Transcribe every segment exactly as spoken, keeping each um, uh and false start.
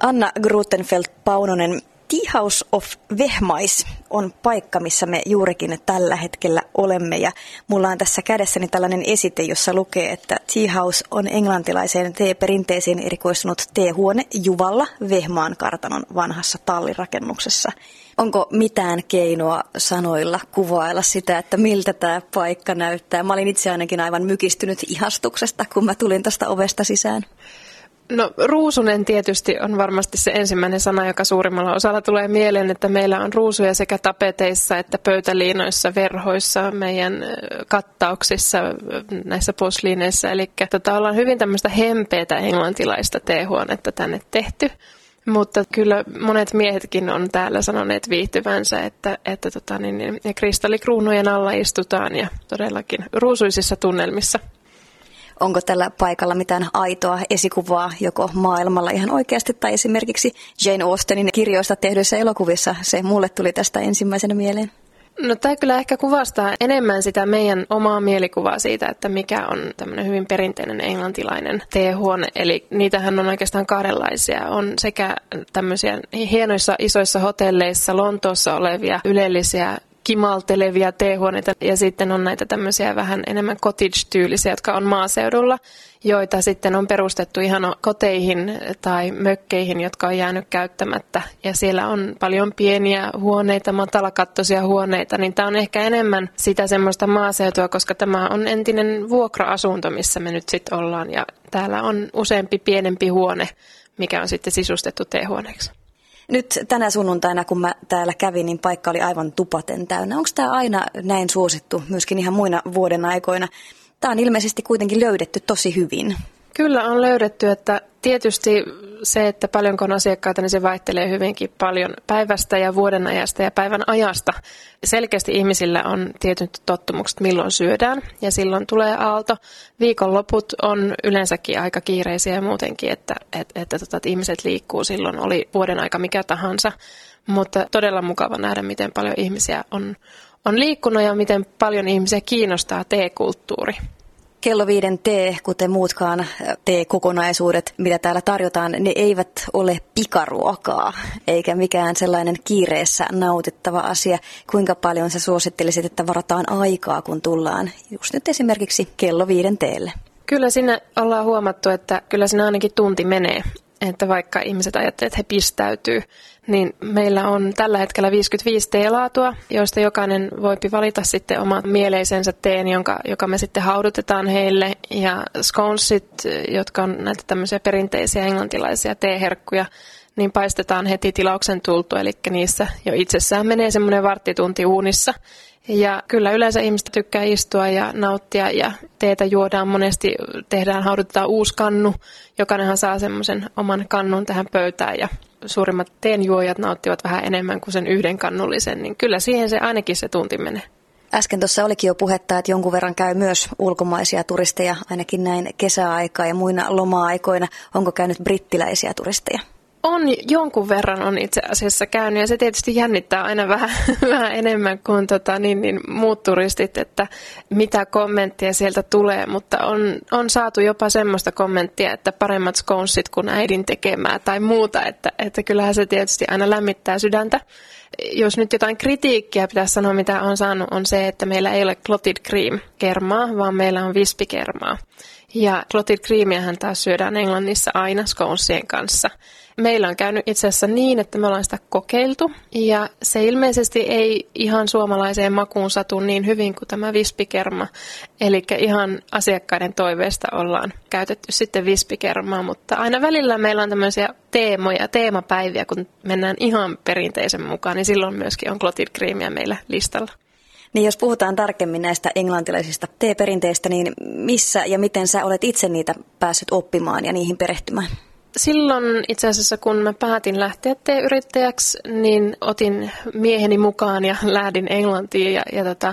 Anna Grutenfeldt-Paunonen, Tea House of Vehmais on paikka, missä me juurikin tällä hetkellä olemme. Ja mulla on tässä kädessäni tällainen esite, jossa lukee, että Tea House on englantilaiseen teeperinteeseen erikoistunut teehuone Juvalla Vehmaan kartanon vanhassa tallirakennuksessa. Onko mitään keinoa sanoilla kuvailla sitä, että miltä tämä paikka näyttää? Mä olin itse ainakin aivan mykistynyt ihastuksesta, kun mä tulin tästä ovesta sisään. No ruusunen tietysti on varmasti se ensimmäinen sana, joka suurimmalla osalla tulee mieleen, että meillä on ruusuja sekä tapeteissa että pöytäliinoissa, verhoissa, meidän kattauksissa, näissä posliineissa. Eli tota, ollaan hyvin tämmöistä hempeätä englantilaista teehuonetta tänne tehty. Mutta kyllä monet miehetkin on täällä sanoneet viihtyvänsä, että, että tota, niin, niin, ja kristallikruunujen alla istutaan ja todellakin ruusuisissa tunnelmissa. Onko tällä paikalla mitään aitoa esikuvaa joko maailmalla ihan oikeasti tai esimerkiksi Jane Austenin kirjoista tehdyissä elokuvissa? Se mulle tuli tästä ensimmäisenä mieleen. No tämä kyllä ehkä kuvastaa enemmän sitä meidän omaa mielikuvaa siitä, että mikä on tämmöinen hyvin perinteinen englantilainen teehuone. Eli niitähän on oikeastaan kahdenlaisia. On sekä tämmöisiä hienoissa isoissa hotelleissa Lontoossa olevia ylellisiä kimaltelevia teehuoneita ja sitten on näitä tämmöisiä vähän enemmän cottage-tyylisiä, jotka on maaseudulla, joita sitten on perustettu ihan koteihin tai mökkeihin, jotka on jäänyt käyttämättä. Ja siellä on paljon pieniä huoneita, matalakattoisia huoneita, niin tämä on ehkä enemmän sitä semmoista maaseutua, koska tämä on entinen vuokra-asunto, missä me nyt sitten ollaan. Ja täällä on useampi pienempi huone, mikä on sitten sisustettu teehuoneeksi. Nyt tänä sunnuntaina, kun mä täällä kävin, niin paikka oli aivan tupaten täynnä. Onko tämä aina näin suosittu myöskin ihan muina vuoden aikoina? Tämä on ilmeisesti kuitenkin löydetty tosi hyvin. Kyllä on löydetty, että tietysti se, että paljonko on asiakkaita, niin se vaihtelee hyvinkin paljon päivästä ja vuoden ajasta ja päivän ajasta. Selkeästi ihmisillä on tietyt tottumukset, milloin syödään ja silloin tulee aalto. Viikonloput on yleensäkin aika kiireisiä ja muutenkin, että, että, että, että, että ihmiset liikkuu silloin, oli vuoden aika mikä tahansa. Mutta todella mukava nähdä, miten paljon ihmisiä on, on liikkunut ja miten paljon ihmisiä kiinnostaa teekulttuuri. Kello viiden tee, kuten muutkaan teekokonaisuudet, mitä täällä tarjotaan, ne eivät ole pikaruokaa, eikä mikään sellainen kiireessä nautittava asia. Kuinka paljon sä suosittelisit, että varataan aikaa, kun tullaan just nyt esimerkiksi kello viiden teelle? Kyllä siinä ollaan huomattu, että kyllä siinä ainakin tunti menee. Että vaikka ihmiset ajattelevat, että he pistäytyy, niin meillä on tällä hetkellä viisikymmentäviisi teelaatua, joista jokainen voi valita sitten oman mieleisensä teen, jonka, joka me sitten haudutetaan heille. Ja sconesit, jotka on näitä tämmöisiä perinteisiä englantilaisia teeherkkuja, niin paistetaan heti tilauksen tultua, eli niissä jo itsessään menee semmoinen varttitunti uunissa. Ja kyllä yleensä ihmiset tykkää istua ja nauttia ja teetä juodaan monesti, tehdään, haudutetaan uusi kannu. Jokainenhan saa semmoisen oman kannun tähän pöytään ja suurimmat teenjuojat nauttivat vähän enemmän kuin sen yhden kannullisen, niin kyllä siihen se ainakin se tunti menee. Äsken tuossa olikin jo puhetta, että jonkun verran käy myös ulkomaisia turisteja, ainakin näin kesäaikaa ja muina loma-aikoina. Onko käynyt brittiläisiä turisteja? On jonkun verran on itse asiassa käynyt ja se tietysti jännittää aina vähän, vähän enemmän kuin tota, niin, niin, muut turistit, että mitä kommenttia sieltä tulee, mutta on, on saatu jopa semmoista kommenttia, että paremmat sconesit kuin äidin tekemää tai muuta, että, että kyllähän se tietysti aina lämmittää sydäntä. Jos nyt jotain kritiikkiä pitäisi sanoa, mitä on saanut, on se, että meillä ei ole clotted cream-kermaa, vaan meillä on vispikermaa. Ja clotted creamiähän taas syödään Englannissa aina sconesien kanssa. Meillä on käynyt itse asiassa niin, että me ollaan sitä kokeiltu ja se ilmeisesti ei ihan suomalaiseen makuun satu niin hyvin kuin tämä vispikerma. Eli ihan asiakkaiden toiveesta ollaan käytetty sitten vispikermaa, mutta aina välillä meillä on tämmöisiä teemoja, teemapäiviä, kun mennään ihan perinteisen mukaan, niin silloin myöskin on clotted creamia meillä listalla. Niin jos puhutaan tarkemmin näistä englantilaisista teeperinteistä, niin missä ja miten sä olet itse niitä päässyt oppimaan ja niihin perehtymään? Silloin itse asiassa, kun mä päätin lähteä teeyrittäjäksi, niin otin mieheni mukaan ja lähdin Englantiin ja, ja tota,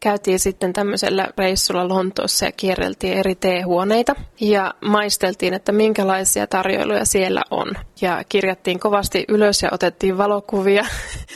käytiin sitten tämmöisellä reissulla Lontoossa ja kierreltiin eri teehuoneita ja maisteltiin, että minkälaisia tarjoiluja siellä on. Ja kirjattiin kovasti ylös ja otettiin valokuvia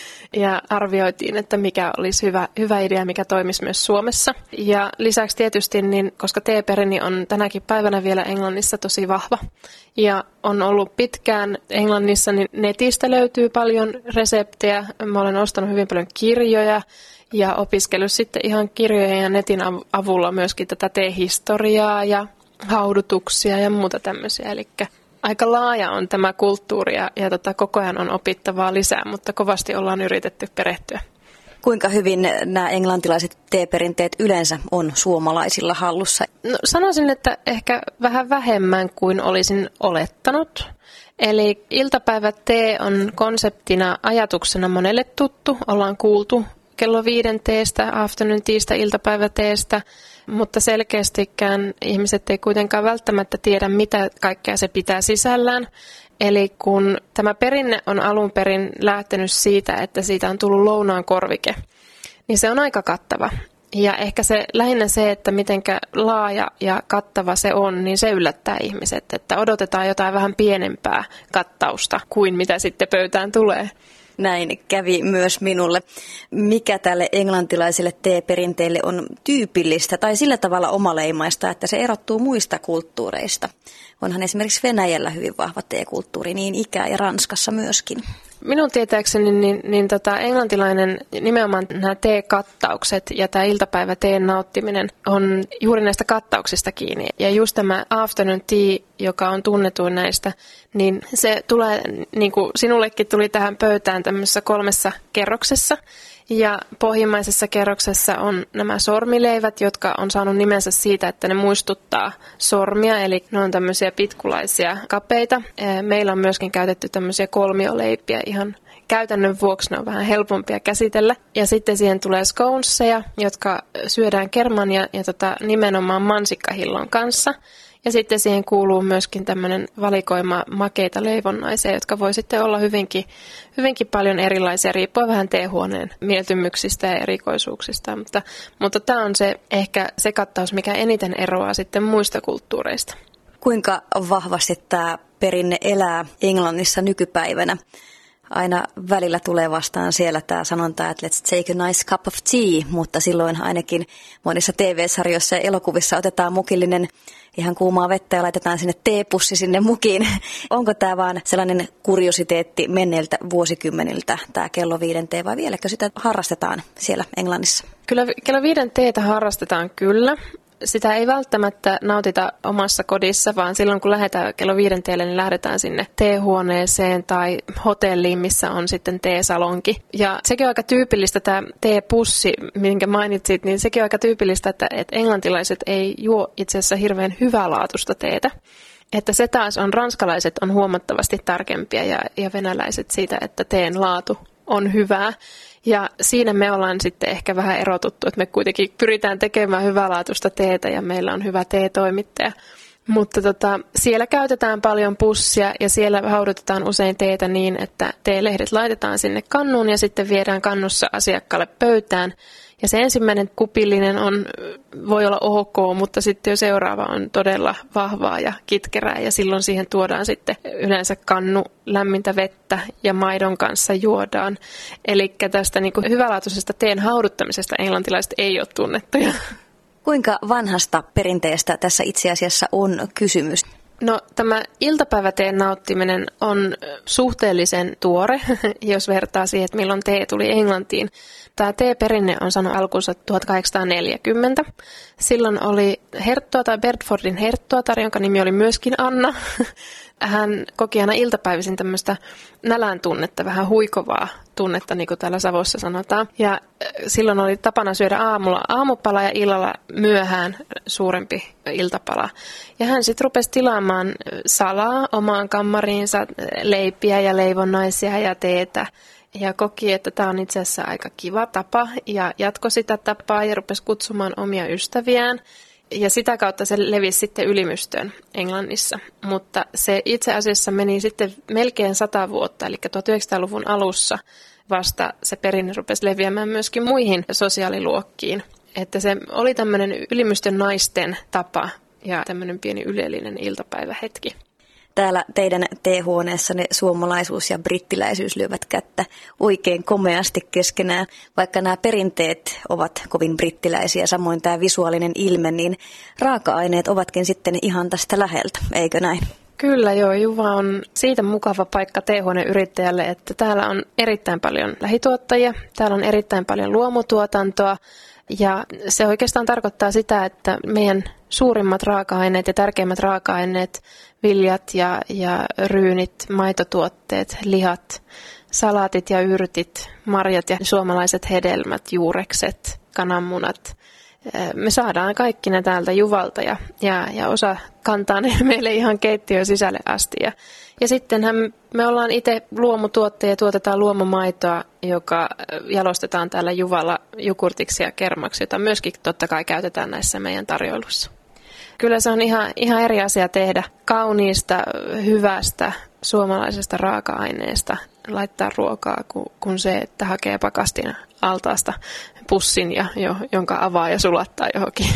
ja arvioitiin, että mikä olisi hyvä, hyvä idea, mikä toimisi myös Suomessa. Ja lisäksi tietysti, niin, koska teeperinni on tänäkin päivänä vielä Englannissa tosi vahva ja on ollut pitkään Englannissa, niin netistä löytyy paljon reseptejä. Mä olen ostanut hyvin paljon kirjoja ja opiskellut sitten ihan kirjojen ja netin avulla myöskin tätä teehistoriaa ja haudutuksia ja muuta tämmöisiä. Eli aika laaja on tämä kulttuuri ja, ja tota, koko ajan on opittavaa lisää, mutta kovasti ollaan yritetty perehtyä. Kuinka hyvin nämä englantilaiset teeperinteet yleensä on suomalaisilla hallussa? No, sanoisin, että ehkä vähän vähemmän kuin olisin olettanut. Eli iltapäivätee on konseptina ajatuksena monelle tuttu. Ollaan kuultu kello viiden teestä, afternoon teasta, iltapäiväteestä, mutta selkeästikään ihmiset ei kuitenkaan välttämättä tiedä, mitä kaikkea se pitää sisällään. Eli kun tämä perinne on alun perin lähtenyt siitä, että siitä on tullut lounaan korvike, niin se on aika kattava. Ja ehkä se lähinnä se, että mitenkä laaja ja kattava se on, niin se yllättää ihmiset, että odotetaan jotain vähän pienempää kattausta kuin mitä sitten pöytään tulee. Näin kävi myös minulle. Mikä tälle englantilaiselle teeperinteelle on tyypillistä tai sillä tavalla omaleimaista, että se erottuu muista kulttuureista? Onhan esimerkiksi Venäjällä hyvin vahva teekulttuuri, niin ikää ja Ranskassa myöskin. Minun tietääkseni niin, niin tota, englantilainen nimenomaan nämä teekattaukset ja tämä iltapäivä teen nauttiminen on juuri näistä kattauksista kiinni. Ja just tämä afternoon tea, joka on tunnetuin näistä, niin se tulee, niin kuin sinullekin tuli tähän pöytään tämmöisessä kolmessa kerroksessa. Ja pohjimmaisessa kerroksessa on nämä sormileivät, jotka on saanut nimensä siitä, että ne muistuttaa sormia, eli ne on tämmöisiä pitkulaisia kapeita. Meillä on myöskin käytetty tämmöisiä kolmioleipiä ihan käytännön vuoksi, ne on vähän helpompia käsitellä. Ja sitten siihen tulee sconeseja, jotka syödään kerman ja, ja tota, nimenomaan mansikkahillon kanssa. Ja sitten siihen kuuluu myöskin tämmöinen valikoima makeita leivonnaisia, jotka voi sitten olla hyvinkin, hyvinkin paljon erilaisia, riippuen vähän teehuoneen mieltymyksistä ja erikoisuuksista. Mutta, mutta tämä on se ehkä se kattaus, mikä eniten eroaa sitten muista kulttuureista. Kuinka vahvasti tämä perinne elää Englannissa nykypäivänä? Aina välillä tulee vastaan siellä tämä sanonta, että let's take a nice cup of tea, mutta silloin ainakin monissa T V-sarjoissa ja elokuvissa otetaan mukillinen ihan kuumaa vettä ja laitetaan sinne teepussi sinne mukiin. Onko tämä vaan sellainen kuriositeetti menneiltä vuosikymmeniltä, tämä kello viiden tee, vai vieläkö sitä harrastetaan siellä Englannissa? Kyllä kello viiden teetä harrastetaan kyllä. Sitä ei välttämättä nautita omassa kodissa, vaan silloin kun lähdetään kello viiden teelle, niin lähdetään sinne teehuoneeseen tai hotelliin, missä on sitten teesalonki. Ja sekin on aika tyypillistä, tämä teepussi, minkä mainitsit, niin sekin on aika tyypillistä, että, että englantilaiset ei juo itse asiassa hirveän hyvälaatuista teetä. Että se taas on, ranskalaiset on huomattavasti tarkempia ja, ja venäläiset siitä, että teen laatu on hyvää. Ja siinä me ollaan sitten ehkä vähän erotuttu, että me kuitenkin pyritään tekemään hyvälaatuista teetä ja meillä on hyvä teetoimittaja. Mutta tota, siellä käytetään paljon pussia ja siellä haudutetaan usein teetä niin, että teelehdet laitetaan sinne kannuun ja sitten viedään kannussa asiakkaalle pöytään. Ja se ensimmäinen kupillinen on, voi olla ok, mutta sitten jo seuraava on todella vahvaa ja kitkerää ja silloin siihen tuodaan sitten yleensä kannu lämmintä vettä ja maidon kanssa juodaan. Eli tästä niin kuin hyvälaatuisesta teen hauduttamisesta englantilaiset ei ole tunnettuja. Kuinka vanhasta perinteestä tässä itse asiassa on kysymys? No tämä iltapäiväteen nauttiminen on suhteellisen tuore, jos vertaa siihen, että milloin tee tuli Englantiin. Tämä teeperinne on saanut alkunsa tuhatkahdeksansataaneljäkymmentä. Silloin oli herttuatar, Bedfordin herttuatar, jonka nimi oli myöskin Anna. Hän koki aina iltapäivisin tämmöistä nälän tunnetta, vähän huikovaa tunnetta, niin kuin täällä Savossa sanotaan. Ja silloin oli tapana syödä aamulla aamupala ja illalla myöhään suurempi iltapala. Ja hän sitten rupesi tilaamaan salaa omaan kammariinsa, leipiä ja leivonnaisia ja teetä. Ja koki, että tämä on itse asiassa aika kiva tapa ja jatkoi sitä tapaa ja rupesi kutsumaan omia ystäviään. Ja sitä kautta se levisi sitten ylimystöön Englannissa. Mutta se itse asiassa meni sitten melkein sata vuotta, eli tuhatyhdeksänsataaluvun alussa vasta se perinne rupesi leviämään myöskin muihin sosiaaliluokkiin. Että se oli tämmöinen ylimystön naisten tapa ja tämmöinen pieni ylellinen iltapäivähetki. Täällä teidän teehuoneessanne suomalaisuus ja brittiläisyys lyövät kättä oikein komeasti keskenään. Vaikka nämä perinteet ovat kovin brittiläisiä, samoin tämä visuaalinen ilme, niin raaka-aineet ovatkin sitten ihan tästä läheltä, eikö näin? Kyllä joo, Juva on siitä mukava paikka teehuoneen yrittäjälle, että täällä on erittäin paljon lähituottajia, täällä on erittäin paljon luomutuotantoa. Ja se oikeastaan tarkoittaa sitä, että meidän suurimmat raaka-aineet ja tärkeimmät raaka-aineet, viljat ja, ja ryynit, maitotuotteet, lihat, salaatit ja yrtit, marjat ja suomalaiset hedelmät, juurekset, kananmunat. Me saadaan kaikki ne täältä Juvalta ja, ja, ja osa kantaa ne meille ihan keittiön sisälle asti. Ja, ja sittenhän me ollaan itse luomutuotteja, tuotetaan luomumaitoa, joka jalostetaan täällä Juvalla jukurtiksi ja kermaksi, jota myöskin totta kai käytetään näissä meidän tarjoiluissa. Kyllä se on ihan, ihan eri asia tehdä kauniista, hyvästä suomalaisesta raaka-aineesta, laittaa ruokaa, kuin, kuin se, että hakee pakastin altaasta pussin, ja, jo, jonka avaa ja sulattaa johonkin.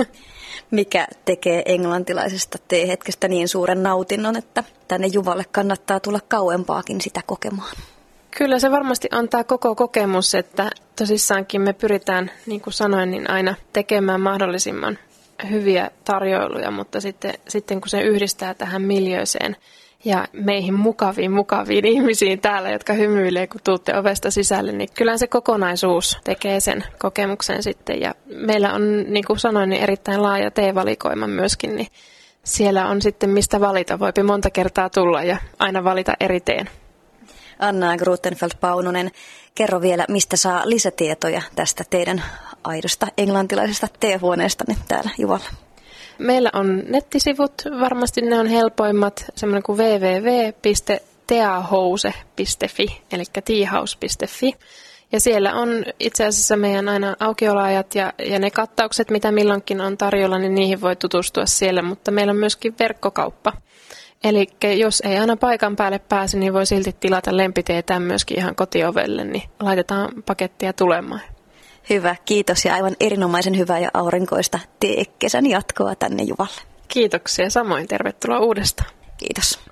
Mikä tekee englantilaisesta teehetkestä niin suuren nautinnon, että tänne Juvalle kannattaa tulla kauempaakin sitä kokemaan? Kyllä se varmasti on tämä koko kokemus, että tosissaankin me pyritään, niin kuin sanoin, niin aina tekemään mahdollisimman hyviä tarjoiluja, mutta sitten, sitten kun se yhdistää tähän miljööseen ja meihin mukaviin, mukaviin ihmisiin täällä, jotka hymyilee, kun tuutte ovesta sisälle, niin kyllä se kokonaisuus tekee sen kokemuksen sitten. Ja meillä on, niin kuin sanoin, niin erittäin laaja teevalikoima myöskin, niin siellä on sitten mistä valita. Voipi monta kertaa tulla ja aina valita eri teen. Anna Grutenfeld-Paunonen, kerro vielä, mistä saa lisätietoja tästä teidän aidosta englantilaisesta teehuoneestanne täällä Juvalla. Meillä on nettisivut, varmasti ne on helpoimmat, semmoinen kuin double-u double-u double-u piste teahouse piste fi, eli teahouse piste fi. Ja siellä on itse asiassa meidän aina aukioloajat ja, ja ne kattaukset, mitä milloinkin on tarjolla, niin niihin voi tutustua siellä, mutta meillä on myöskin verkkokauppa. Eli jos ei aina paikan päälle pääse, niin voi silti tilata lempiteetään myöskin ihan kotiovelle, niin laitetaan pakettia tulemaan. Hyvä, kiitos ja aivan erinomaisen hyvää ja aurinkoista teekesän jatkoa tänne Juvalle. Kiitoksia, samoin tervetuloa uudestaan. Kiitos.